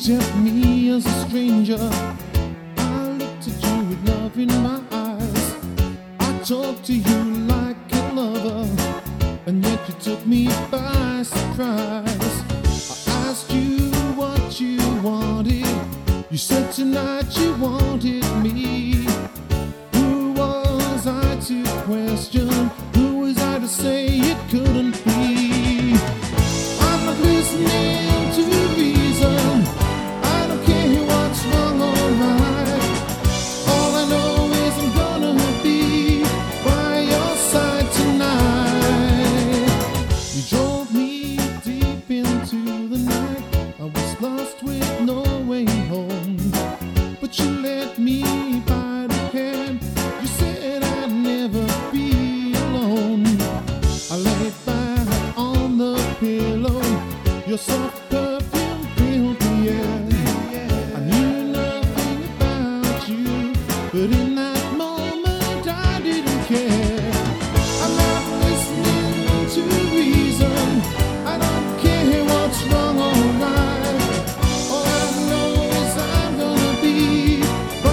at me as a stranger. I looked at you with love in my eyes. I talked to you like a lover, and yet you took me by surprise. I asked you what you wanted. You said tonight you wanted me. Who was I to question? Who was I to say it couldn't be? I'm not listening to reason. I don't care what's wrong or right. All I know is I'm gonna be by your side tonight. You drove me deep into the night. I was lost with no way home, but you let me by the hand. You said I'd never be alone. I laid back on the pillow. Your soft perfume filled the air. I knew nothing about you, but in that moment I didn't care. I'm not listening to reason. I don't care what's wrong or right. All I know is I'm gonna be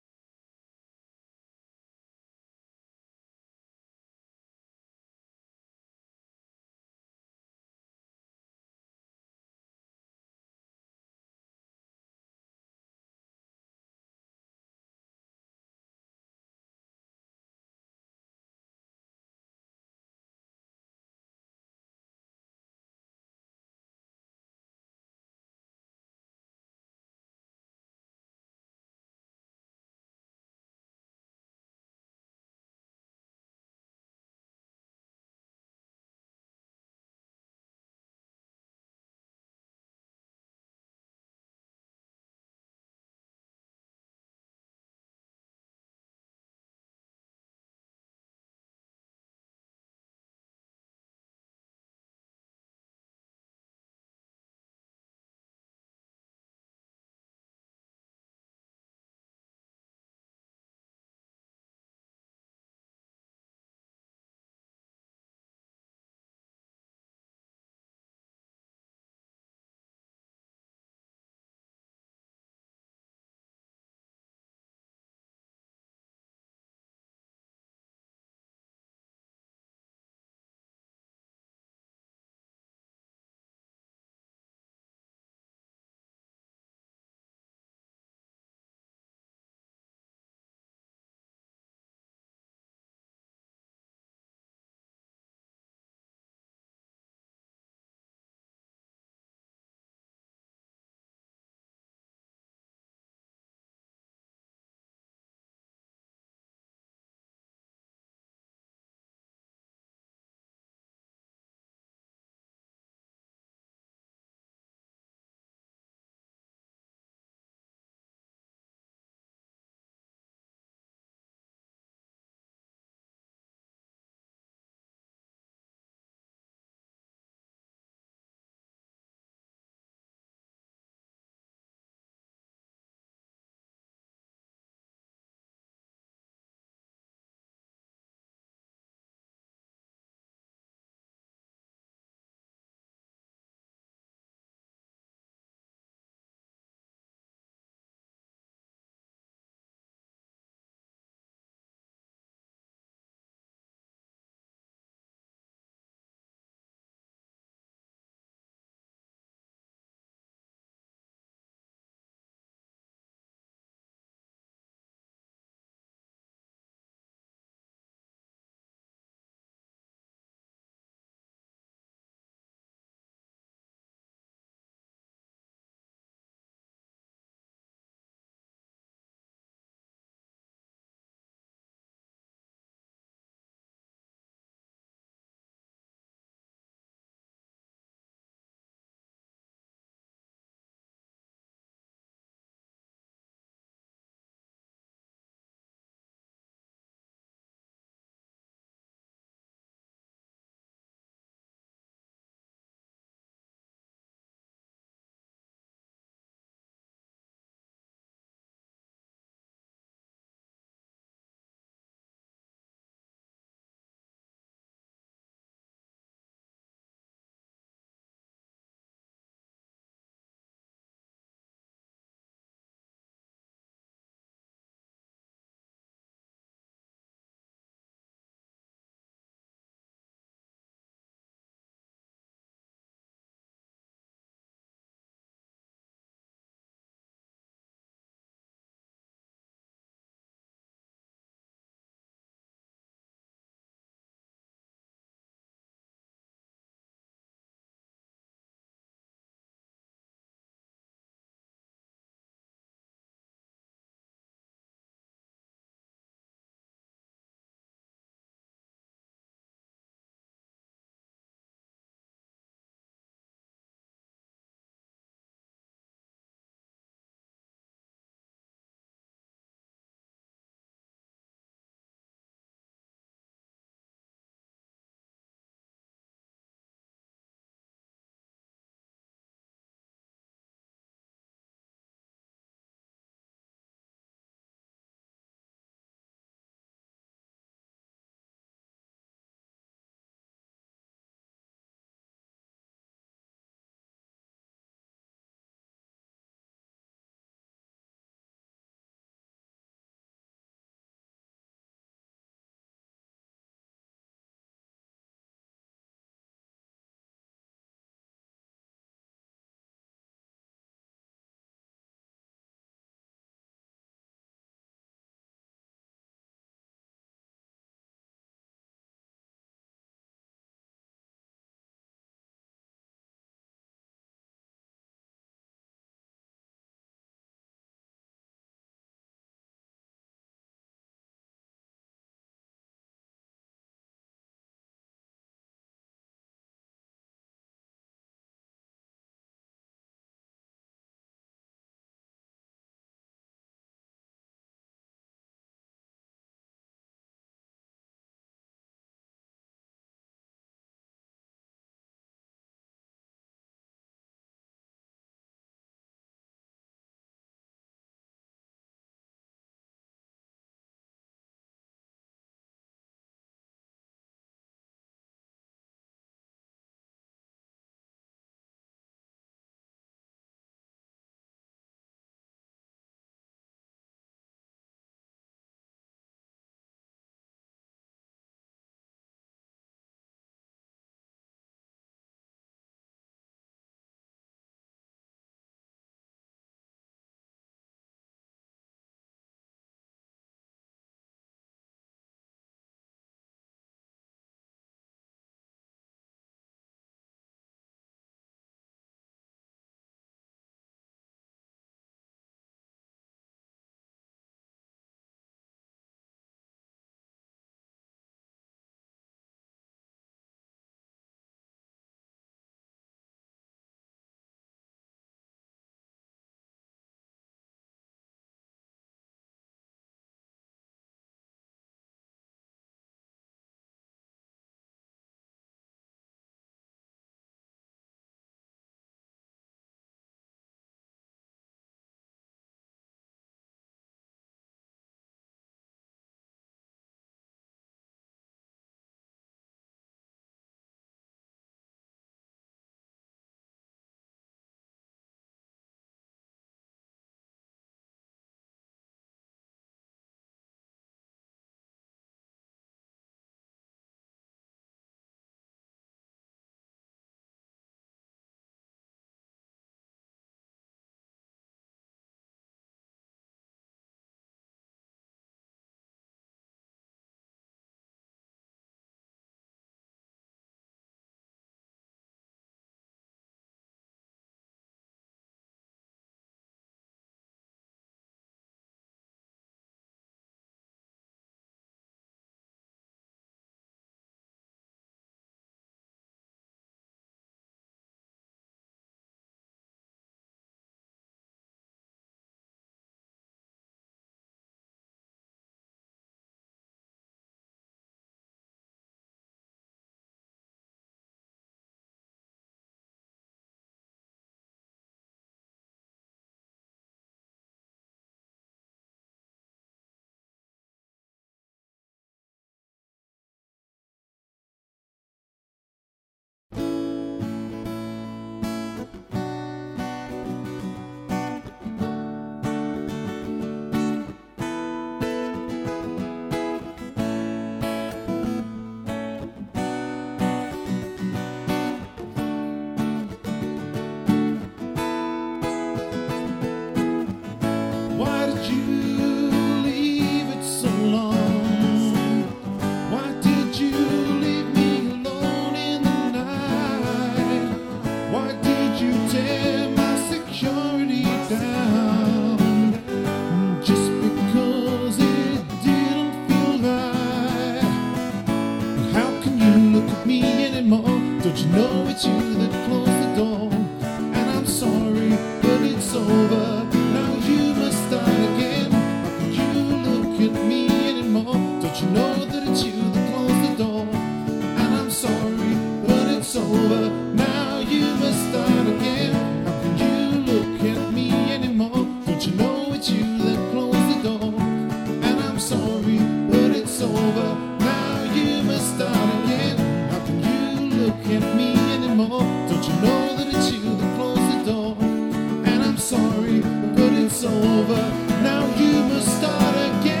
look at me anymore? Don't you know it's you that closed the door? And I'm sorry, but it's over. Now you must start again. How could you look at me anymore? Don't you know that it's you that closed the door? And I'm sorry, but it's over. Now you must start again. How can you look at me anymore? Don't you know it's you that closed the door? And I'm sorry, but it's over. Now you must start again. How can you look at me anymore? Don't you know that it's you that closed the door? And I'm sorry, but it's over. Now you must start again.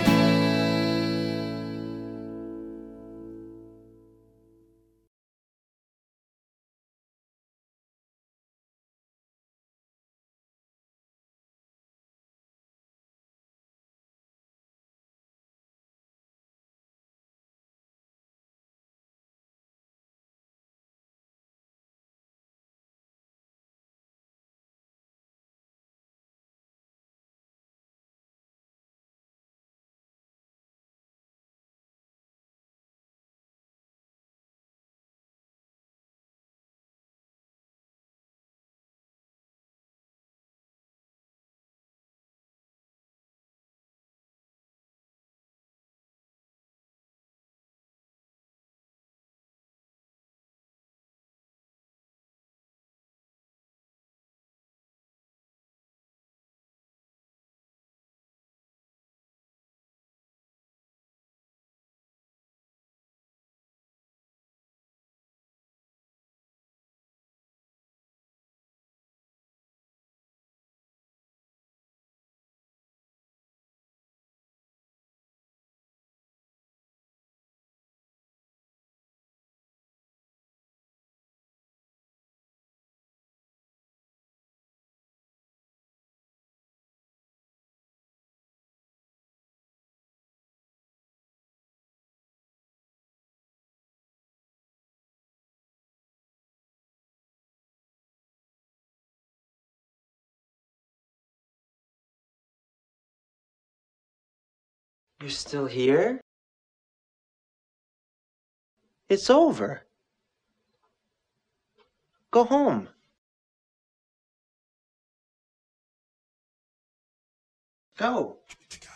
You're still here? It's over. Go home. Go.